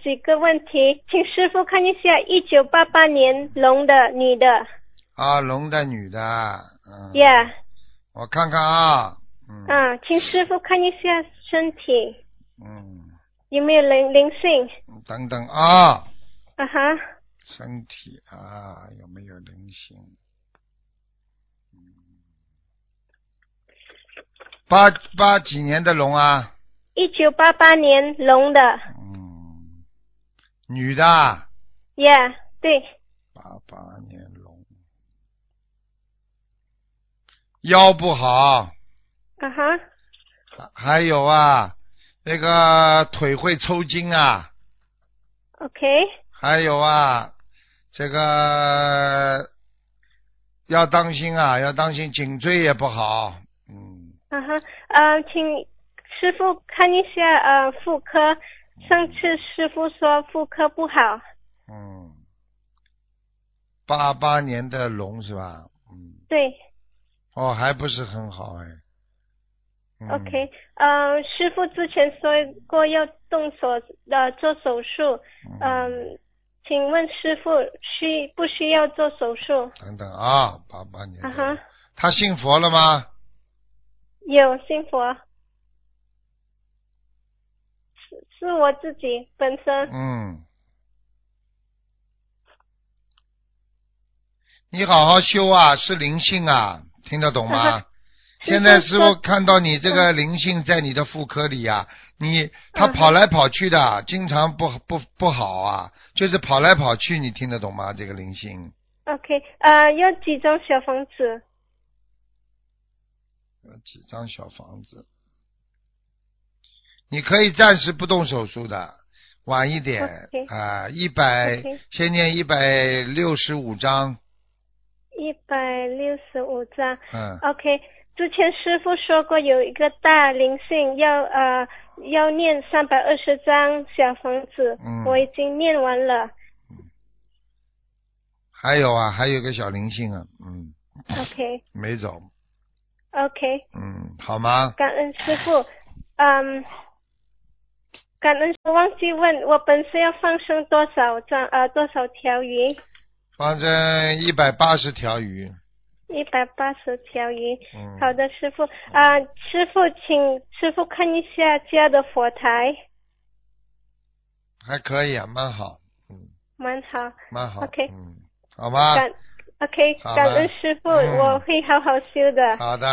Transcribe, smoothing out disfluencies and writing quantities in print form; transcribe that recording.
几个问题，请师傅看一下1988年龙的女的。 龙的女的。 Yeah。 我看看啊。 请师傅看一下身体。有没有灵性？ 等等啊。身体有没有灵性？8几年的龙啊 ？1988年龙的。 女的。 Yeah， 对。 88年龙。腰不好。还有那个腿会抽筋啊。 OK。 还有这个要当心要当心颈椎也不好。 请师傅看一下妇科。上次师傅说妇科不好。 88年的龙是吧？ 对。 还不是很好 OK， 师傅之前说过要做手术，请问师傅不需要做手术？ 等等88年。他信佛了吗？ 有信佛，是我自己本身。 你好好修是灵性听得懂吗？现在师傅看到你这个灵性在你的妇科里他跑来跑去的，经常不好就是跑来跑去，你听得懂吗？这个灵性。 OK， 要几张小房子？ 有几张小房子？你可以暂时不动手术的，晚一点先念165张。 165张。OK， 之前师傅说过有一个大灵性要念320张小房子，我已经念完了。 还有还有个小灵性 OK。 没走。 OK。 好吗？ 感恩师傅。感恩，忘记问我本身要放生多少条鱼？ 放生180条鱼。 180条鱼。好的，师傅。师傅，请师傅看一下家的佛台。 还可以蛮好。 蛮好。 蛮好。 OK。 好吗？ OK， 感恩师傅，我会好好修的。 好的。